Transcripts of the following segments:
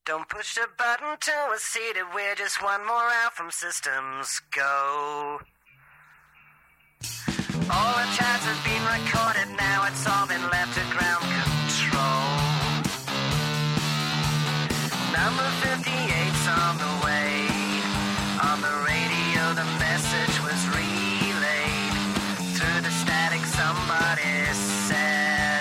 Don't push the button till we're seated. We're just one more out from systems go. All the chats have been recorded. Now it's all been left to ground control. Number 58's on the way. On the radio the message was relayed. Through the static somebody said,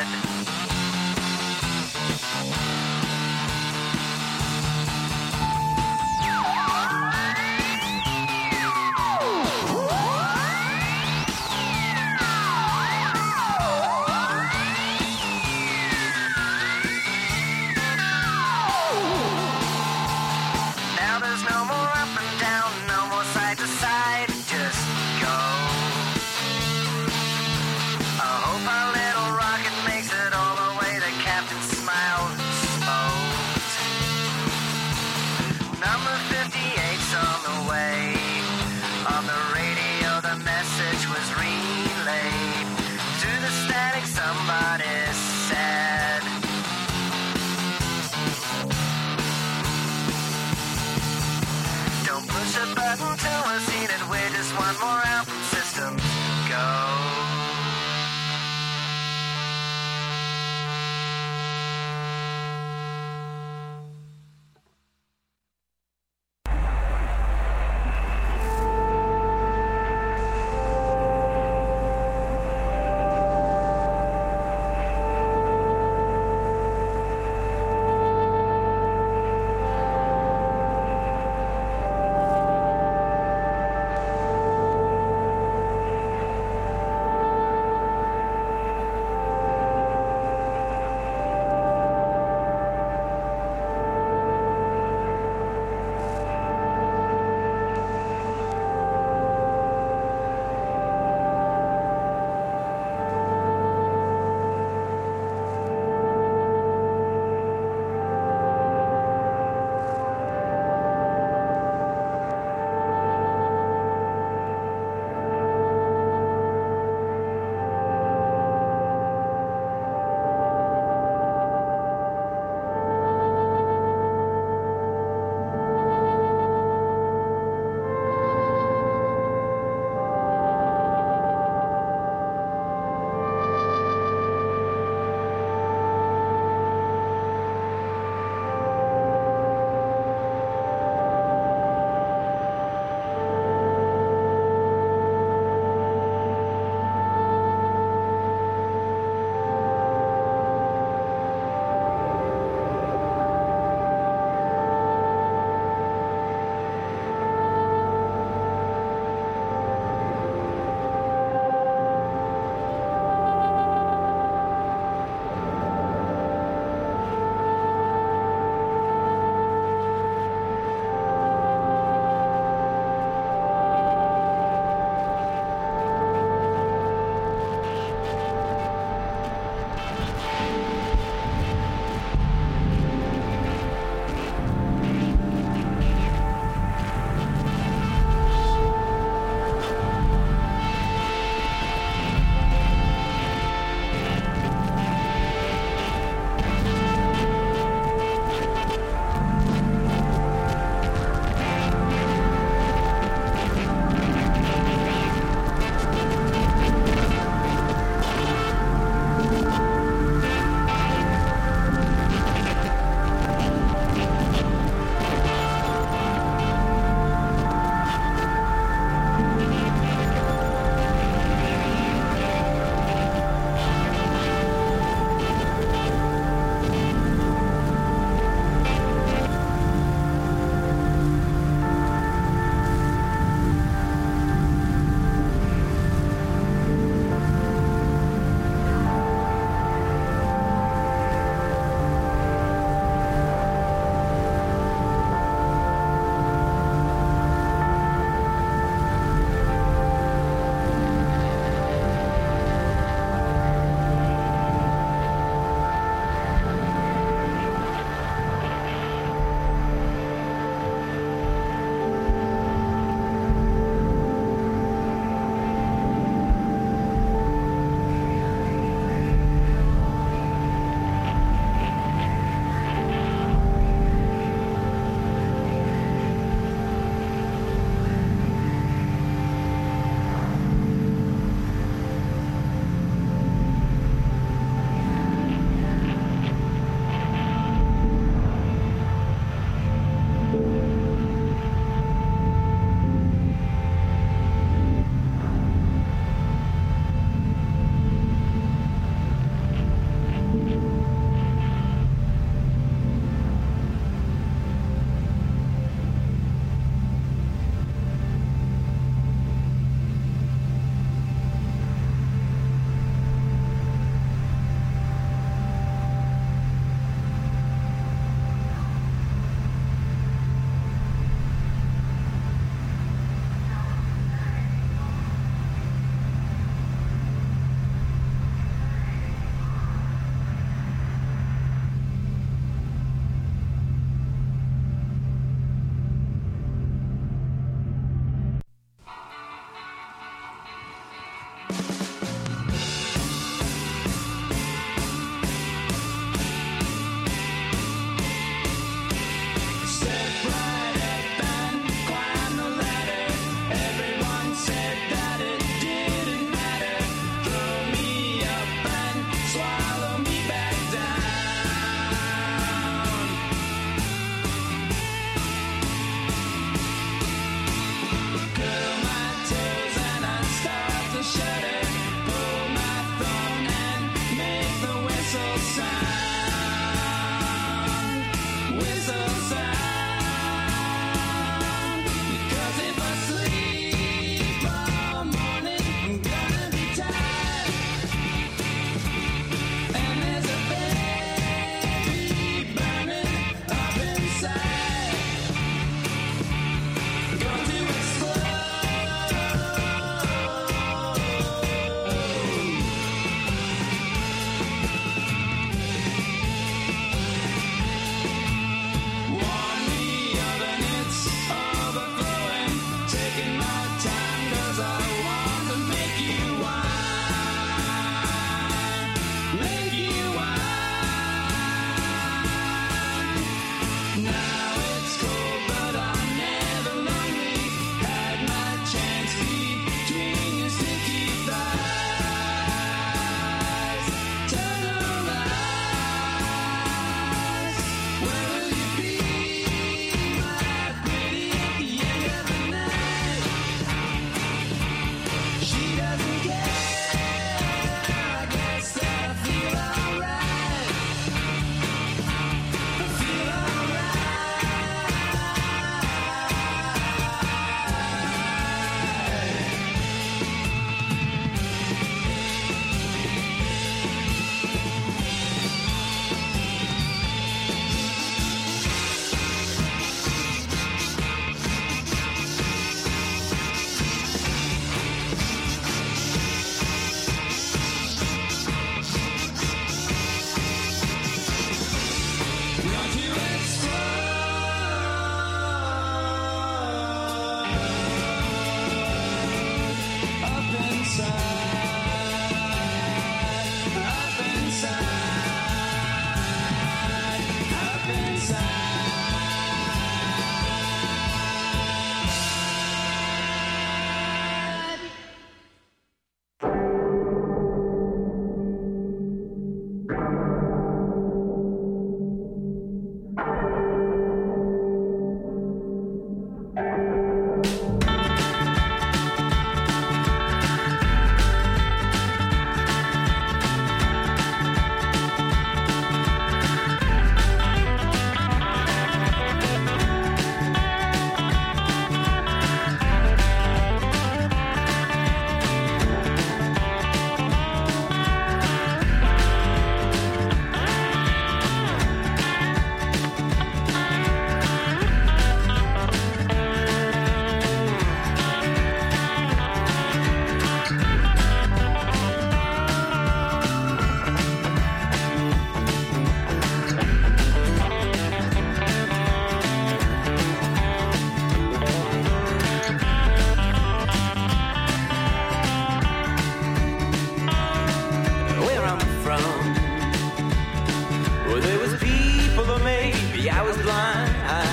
Yeah, I was blind.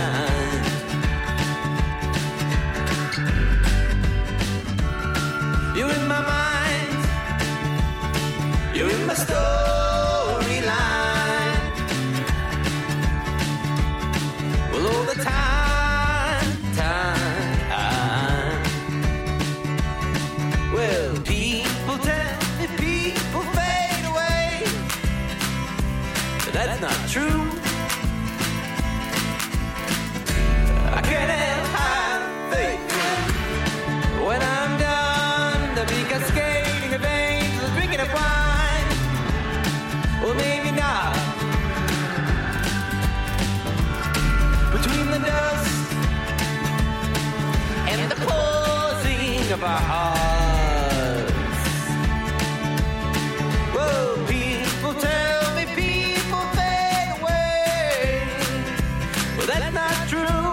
You're in my mind. You're in my storyline. Well, all the time. Well, people tell me people fade away, but that's not true. I can't help have faith when I'm done. The big cascading of angels drinking of wine. Well, maybe not. Between the dust and the pausing of our hearts. Whoa, people tell me people fade away. Well, that's not true.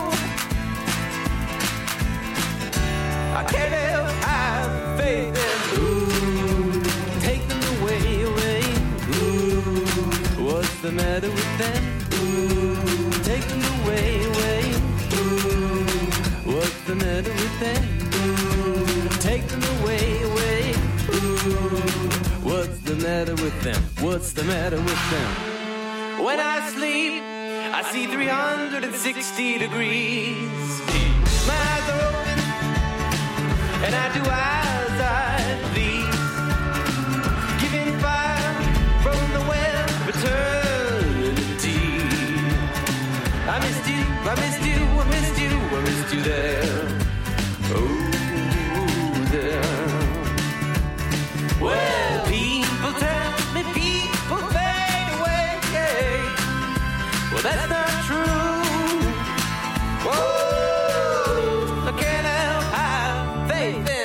I can't help have faith in. Ooh, take them away. Ooh, what's the matter with them? Ooh, take them away. Ooh, what's the matter with them? Ooh, take them away. Ooh, what's the matter with them? What's the matter with them? When I sleep, I see 360 degrees. My eyes are open, and I do as I please, giving fire from the well of eternity. I missed you, I missed you, I missed you, I missed you there. Oh, there. Well, people tell me people fade away. Well, that's not true. Whoa, I can't help have faith in.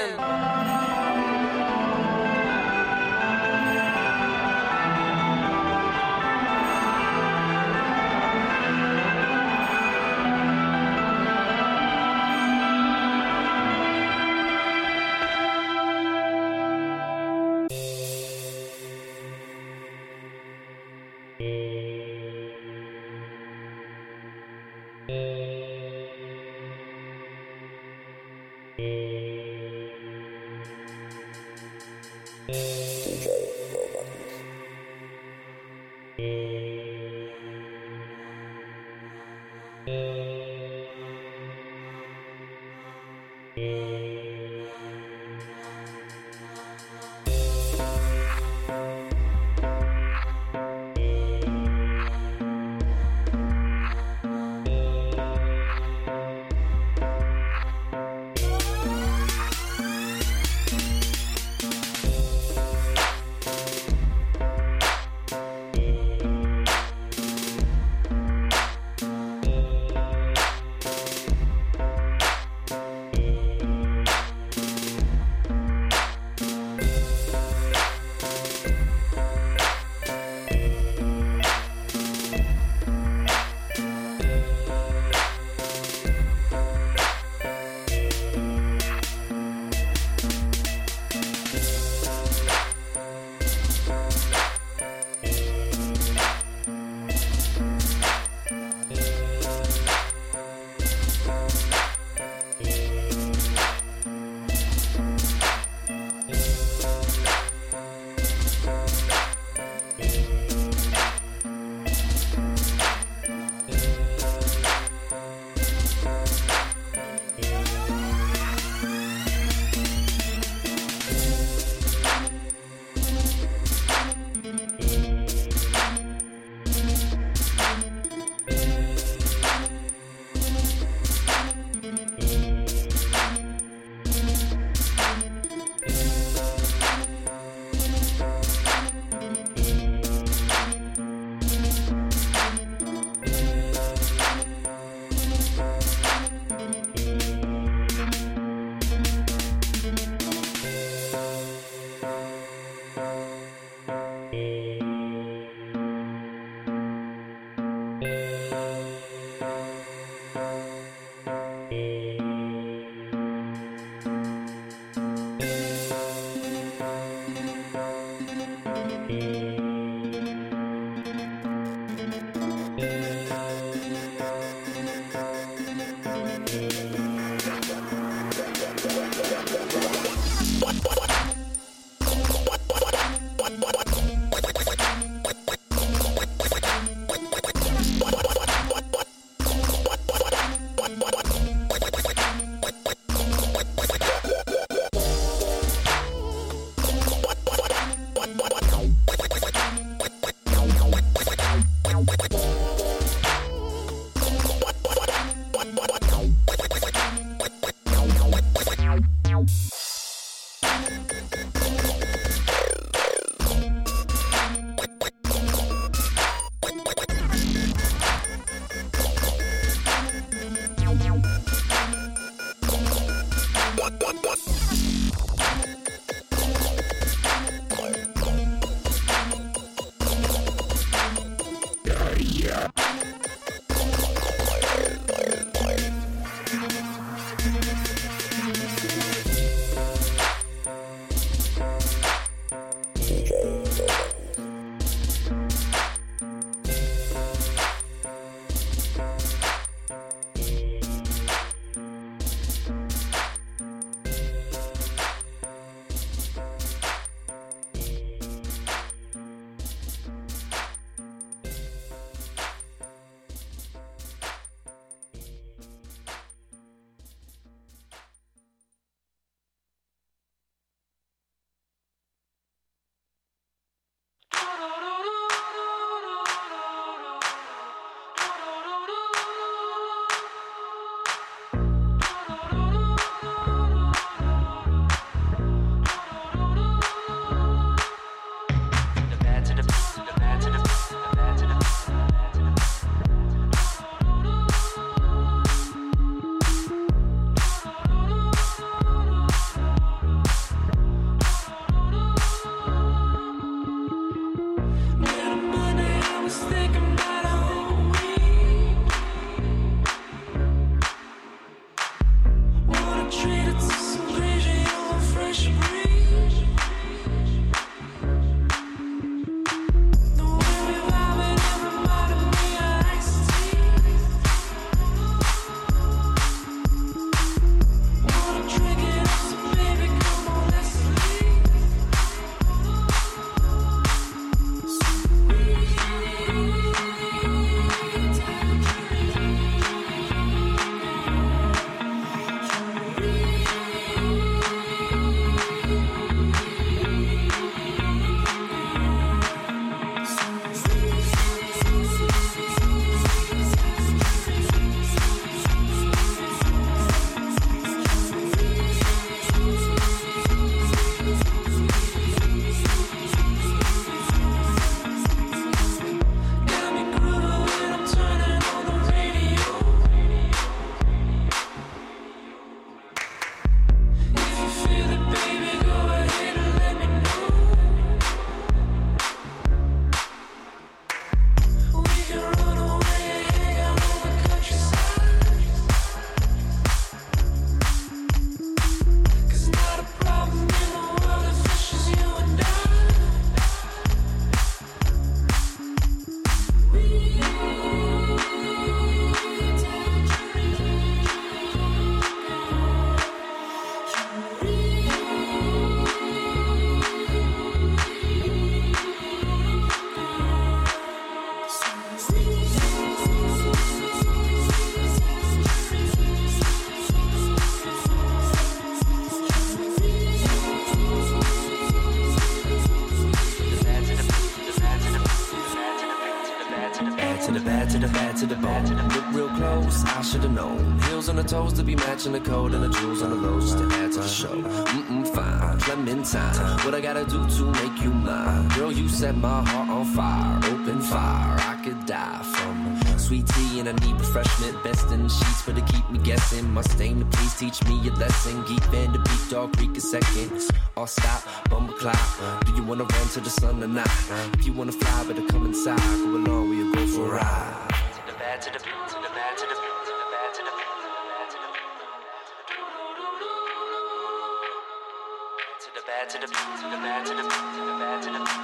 On the toes to be matching the code and the jewels on the lows just to add to the show. Fine, Clementine. What I gotta do to make you mine? Girl, you set my heart on fire. Open fire, I could die from sweet tea and I need refreshment. Best in the sheets for to keep me guessing. Mustang, please teach me a lesson. Geek Van the beat, dog, Greek a second. All stop, bumble clock. Do you wanna run to the sun or not? If you wanna fly, better come inside. Go along, we'll go for a ride. To the bad, to the beat, to the bad, to the beat. To the bad, to the bad, to the bad, to the bad, to the bad.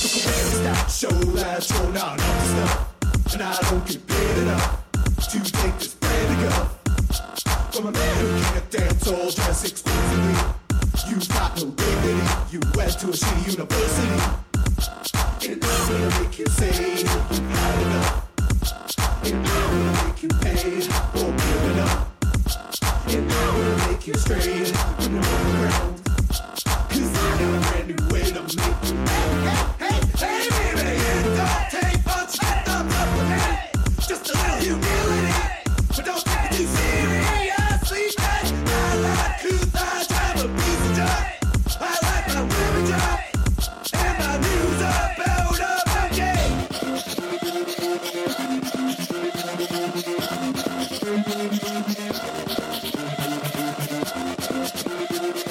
Show that you're not up to stuff, and I don't get paid enough to take this brand of guff from a man who can't dance or dress exclusively. You've got no dignity. You went to a shitty university, and I'm gonna make you say you've had enough, and I'm gonna make you pay for giving up, and I'm gonna make you straight from the ground. 'Cause I got a brand new way to make you hey, baby, it don't take much to get thumbs up with me. Just a little humility, but don't take it too seriously. I like couth, I drive a piece of junk. I like my women junk, and my news about a monkey.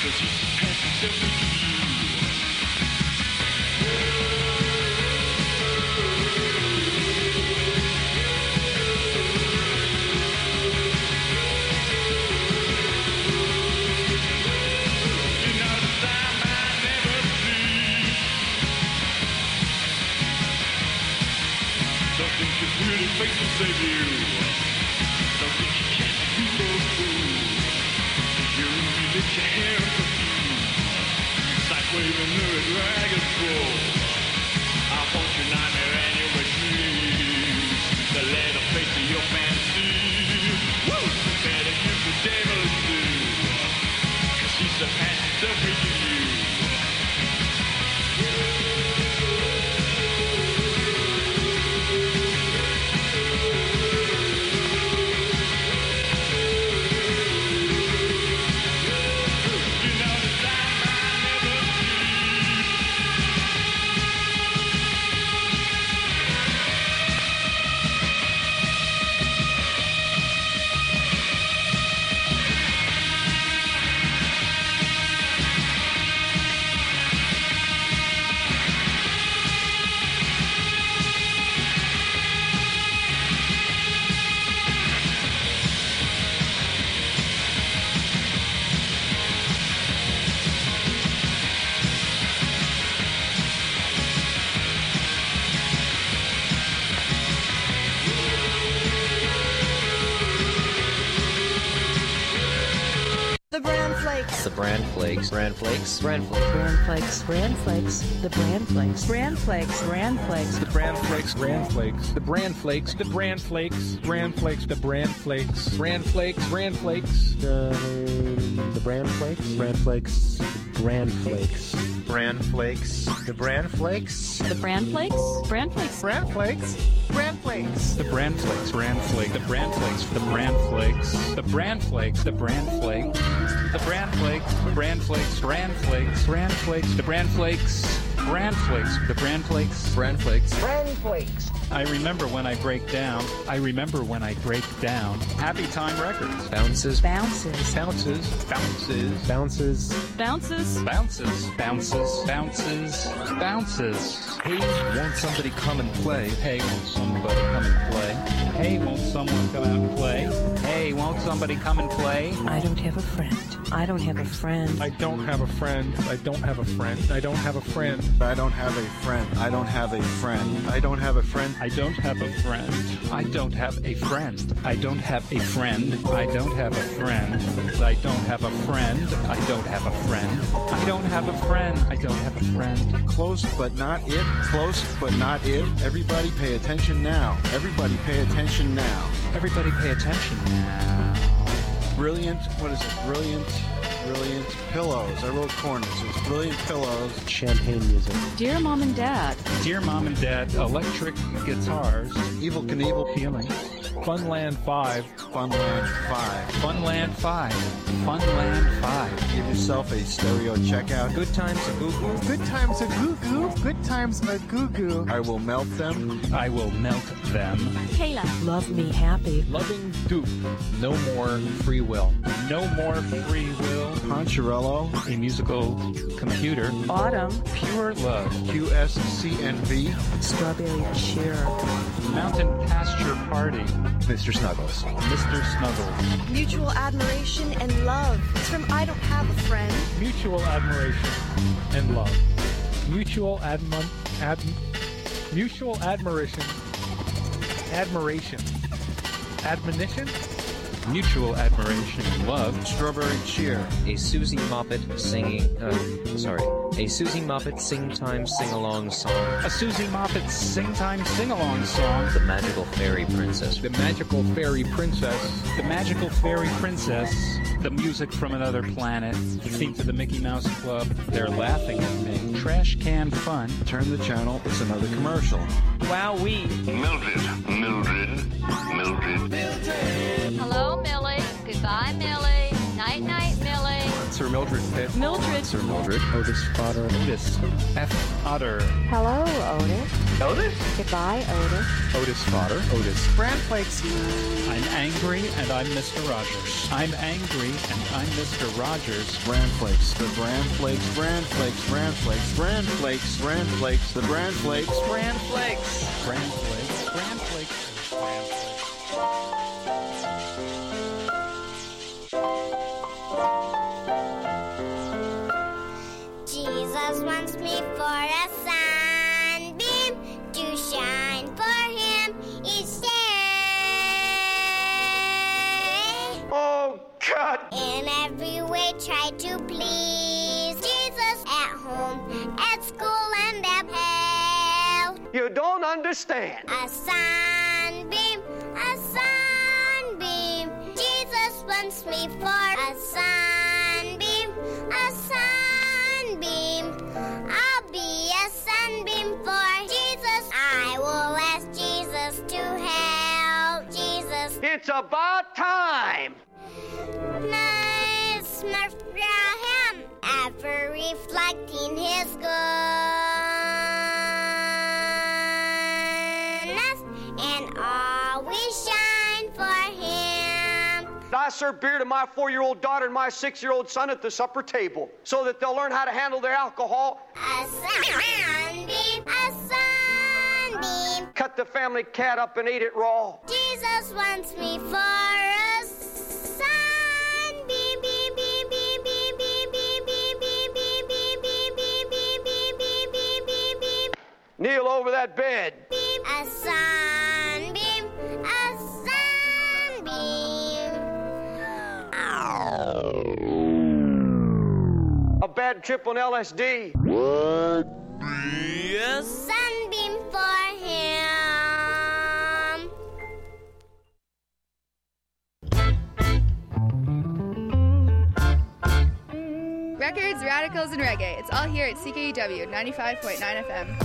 The Bran Flakes. Bran Flakes. Bran Flakes. Bran Flakes. Bran Flakes. The Bran Flakes. Bran Flakes. Bran Flakes. The Bran Flakes. Bran Flakes. The Bran Flakes. The Bran Flakes. Bran Flakes. The Bran Flakes. Bran Flakes. Bran Flakes. The Bran Flakes. Bran Flakes. Bran Flakes. Bran Flakes. The Bran Flakes. The Bran Flakes. Bran Flakes. Bran Flakes. Bran Flakes. The Bran Flakes. Bran Flakes. The Bran Flakes. The Bran Flakes. The Bran Flakes. The Bran Flakes. The Bran Flakes. Bran Flakes. Bran Flakes. Bran Flakes. The Bran Flakes. Bran Flakes. The Bran Flakes. Bran Flakes. Bran Flakes. I remember when I break down. I remember when I break down. Happy Time Records. Bounces. Bounces. Bounces. Bounces. Bounces. Bounces. Bounces. Bounces. Bounces. Bounces. Hey, won't somebody come and play? Hey, won't somebody come and play? Hey, won't someone come out and play? Hey, won't somebody come and play? I don't have a friend. I don't have a friend. I don't have a friend. I don't have a friend. I don't have a friend. I don't have a friend. I don't have a friend. I don't have a friend. I don't have a friend. I don't have a friend. I don't have a friend. I don't have a friend. I don't have a friend. I don't have a friend. I don't have a friend. I don't have a friend. Close but not it. Close but not it. Everybody pay attention now. Everybody pay attention now. Everybody pay attention now. Brilliant. What is it? Brilliant pillows. I wrote corners. It's brilliant pillows. Champagne music. Dear Mom and Dad. Dear Mom and Dad, electric guitars. Evil Knievel. Feeling. Funland 5. Funland 5. Funland 5. Funland 5. Give yourself a stereo checkout. Good times a goo-goo. Good times a goo-goo. Good times a goo-goo. I will melt them. I will melt them. Kayla. Love me happy. Loving Duke. No more free will. No more free will. Poncherello. A musical computer. Autumn. Pure love. QSCNV. Strawberry cheer. Mountain pasture party. Mr. Snuggles. Mr. Snuggles. Mutual admiration and love. It's from I Don't Have a Friend. Mutual admiration and love. Mutual mutual admiration. Admiration. Admonition? Mutual admiration and love. Strawberry cheer. A Susie Moppet singing. A Susie Moppet sing-time sing-along song. A Susie Moppet sing-time sing-along song. The Magical Fairy Princess. The Magical Fairy Princess. The Magical Fairy Princess. The music from another planet. The theme to the Mickey Mouse Club. They're laughing at me. Trash can fun. Turn the channel. It's another commercial. Wowee. Mildred. Hello, Millie. Goodbye, Millie. Night-night, Millie. Sir Mildred Pitt. Mildred. Sir Mildred. Otis Fodder. Otis F. Otter. Hello, Otis. Otis? Goodbye, Otis. Otis Fodder. Otis. Bran Flakes. I'm angry and I'm Mr. Rogers. I'm angry and I'm Mr. Rogers. Bran Flakes. The Bran Flakes. Bran Flakes. Bran Flakes. Bran Flakes. Bran Flakes. The Bran Flakes. Bran Flakes. Bran Flakes. Bran Flakes. Bran Flakes. Jesus wants me for a sunbeam to shine for him each day. Oh, God! In every way try to please Jesus at home, at school, and at hell. You don't understand. A sunbeam, a sunbeam. Jesus wants me for a sunbeam, a sunbeam. I'll be a sunbeam for Jesus. I will ask Jesus to help Jesus. It's about time. Nice, Smurf Graham, ever reflecting his goodness and always shine for him. I serve beer to my 4-year-old daughter and my 6-year-old son at the supper table so that they'll learn how to handle their alcohol. A sunbeam, a sunbeam. Cut the family cat up and ate it raw. Jesus wants me for a sunbeam, beam, beam, beam, beam, beam, beam, beam, beam, beam, beam, beam, beam, beam, beam, beam, beam, beam, beam. Kneel over that bed. A sunbeam, a sunbeam. A bad trip on LSD. Yes. Sunbeam for him. Records, radicals, and reggae. It's all here at CKUW 95.9 FM.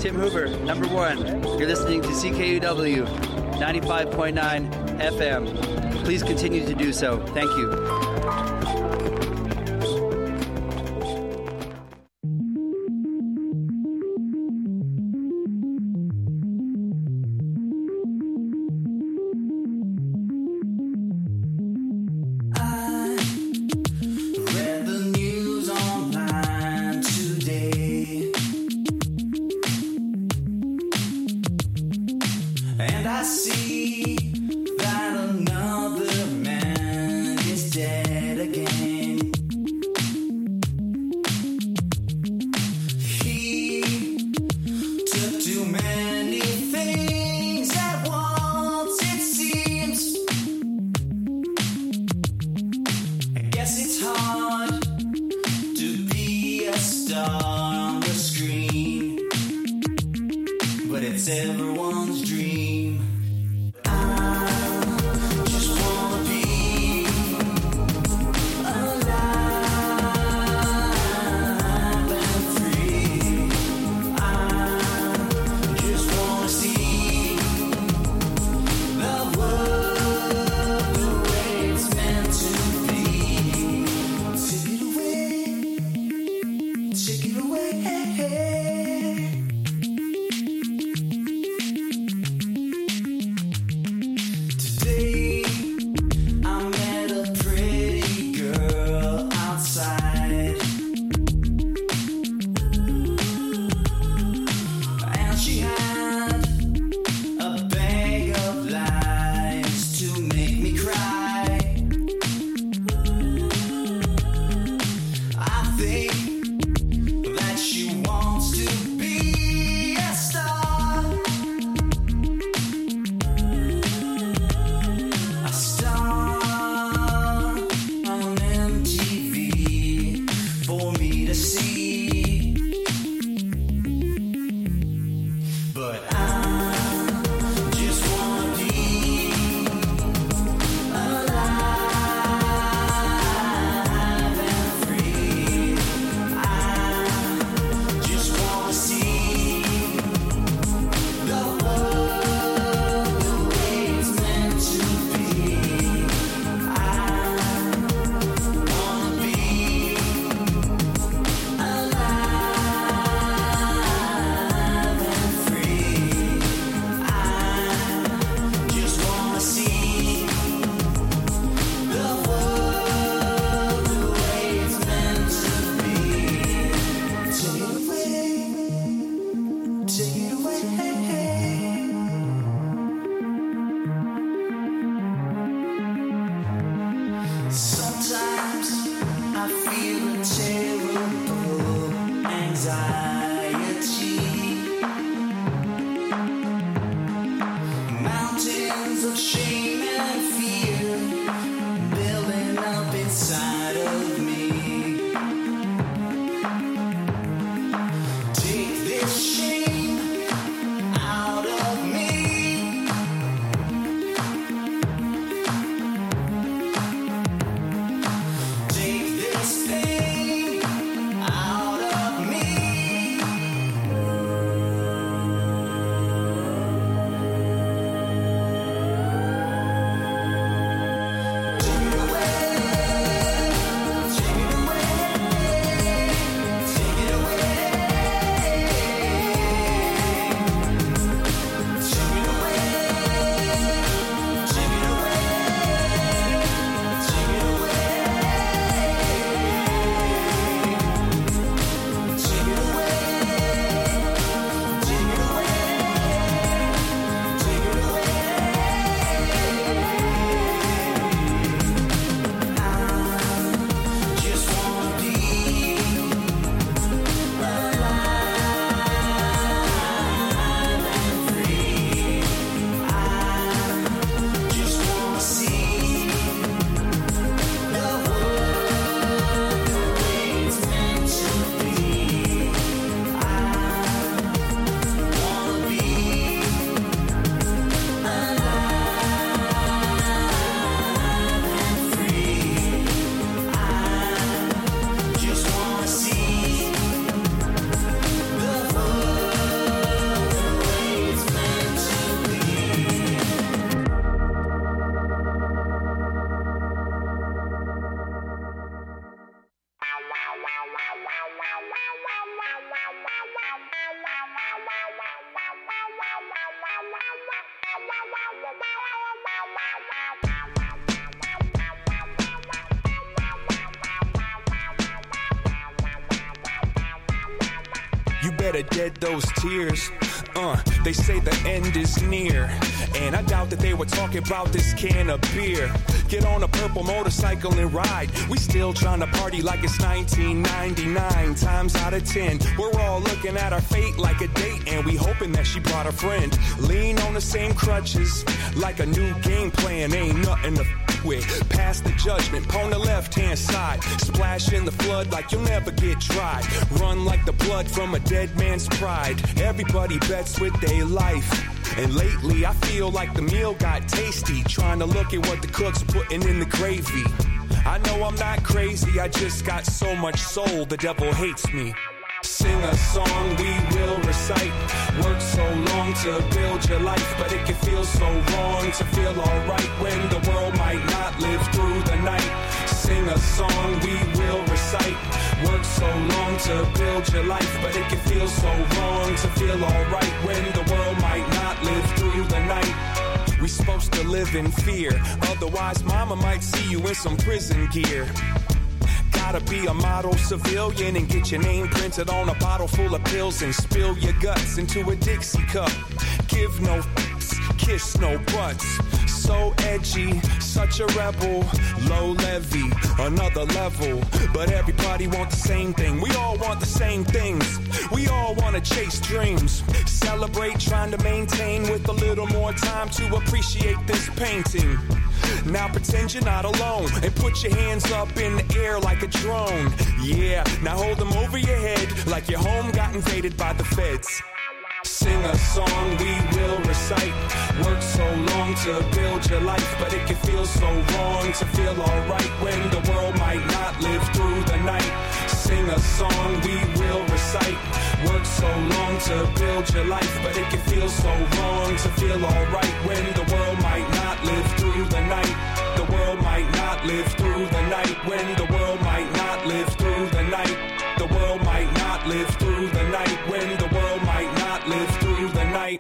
Tim Hoover, number one. You're listening to CKUW 95.9 FM. Please continue to do so. Thank you. Dead again. better dead those tears. They say the end is near, and I doubt that they were talking about this can of beer. Get on a purple motorcycle and ride. We still trying to party like it's 1999. Times out of 10, we're all looking at our fate like a date, and we hoping that she brought a friend. Lean on the same crutches like a new game plan. Ain't nothing to with. Pass the judgment, on the left-hand side. Splash in the flood like you'll never get dry. Run like the blood from a dead man's pride. Everybody bets with their life. And lately I feel like the meal got tasty. Trying to look at what the cook's putting in the gravy. I know I'm not crazy, I just got so much soul, the devil hates me. Sing a song we will recite. Work so long to build your life, but it can feel so wrong to feel alright when the world might not live through the night. Sing a song we will recite. Work so long to build your life, but it can feel so wrong to feel alright when the world might not live through the night. We supposed to live in fear, otherwise mama might see you in some prison gear. Gotta be a model civilian and get your name printed on a bottle full of pills and spill your guts into a Dixie cup. Give no f***s, kiss no butts. So edgy, such a rebel. Low levy, another level. But everybody want the same thing. We all want the same things. We all want to chase dreams. Celebrate trying to maintain with a little more time to appreciate this painting. Now pretend you're not alone and put your hands up in the air like a drone. Yeah, now hold them over your head like your home got invaded by the feds. Sing a song we will recite. Work so long to build your life, but it can feel so wrong to feel alright when the world might not live through the night. Sing a song we will recite. Work so long to build your life, but it can feel so wrong to feel alright when the world might not live through the night. The world might not live through the night. When the world might not live through the night. The world might not live through the night. When the world might not live through the night.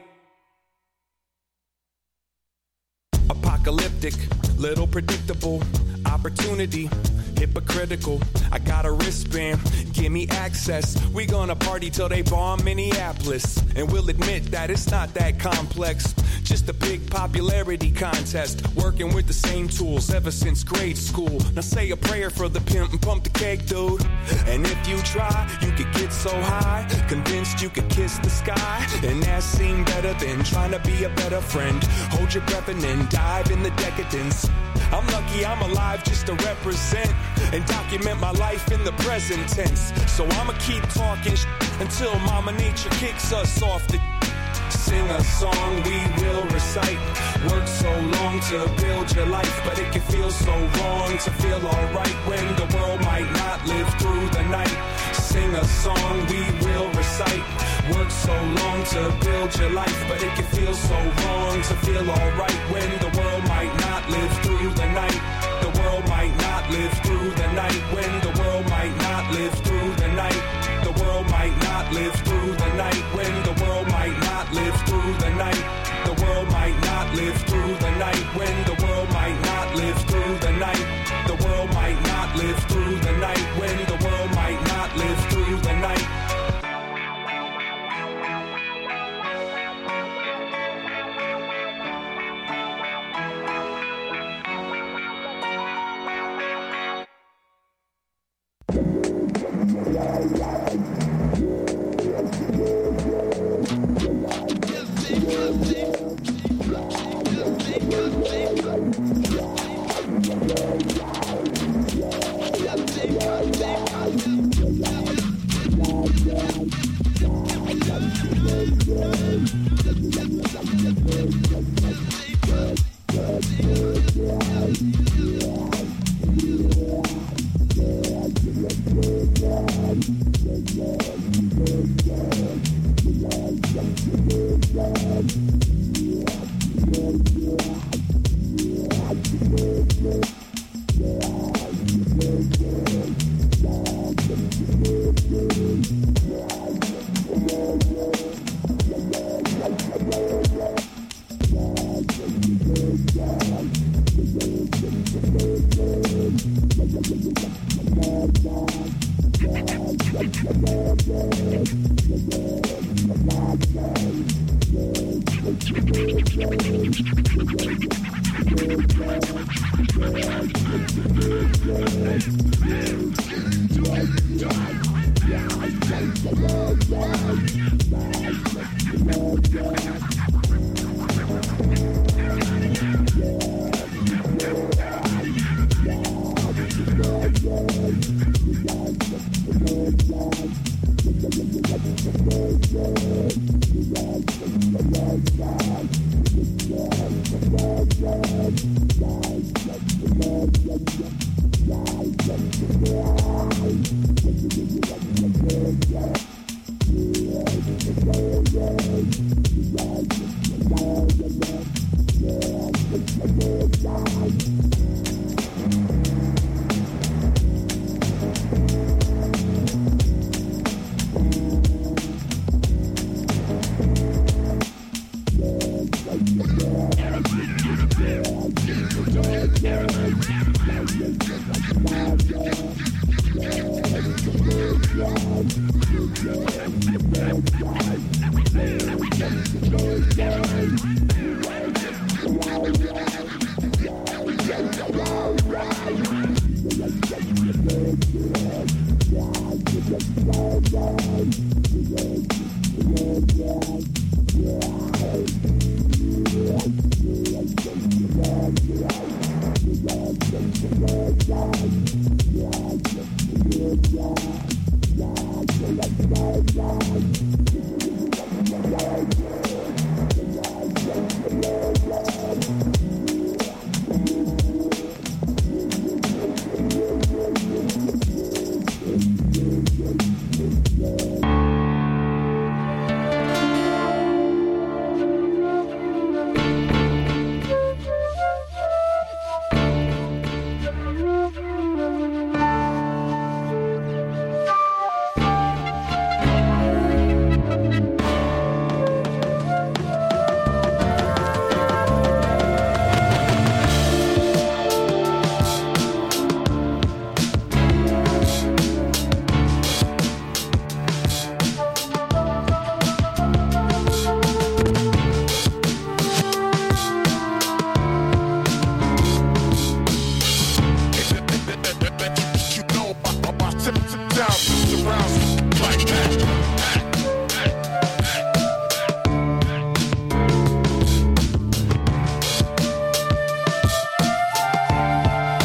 Apocalyptic, little predictable, opportunity, hypocritical. I got a wristband, give me access. We gonna party till they bomb Minneapolis. And we'll admit that it's not that complex. Just a big popularity contest. Working with the same tools ever since grade school. Now say a prayer for the pimp and pump the cake, dude. And if you try, you could get so high, convinced you could kiss the sky. And that seemed better than trying to be a better friend. Hold your breath and then dive in the decadence. I'm lucky I'm alive just to represent and document my life in the present tense. So I'ma keep talking until Mama Nature kicks us off the. Sing a song we will recite. Work so long to build your life, but it can feel so wrong to feel alright when the world might not live through the night. Sing a song we will recite. Work so long to build your life, but it can feel so wrong to feel alright when the world might not live through the night. The world might not live through the night. When the world might not live through the night. The world might not live through the night. When the world might not live through the night. The world might not live through the night. When the world might not live through the night. The world might not live through the night. When the world might not live through the night.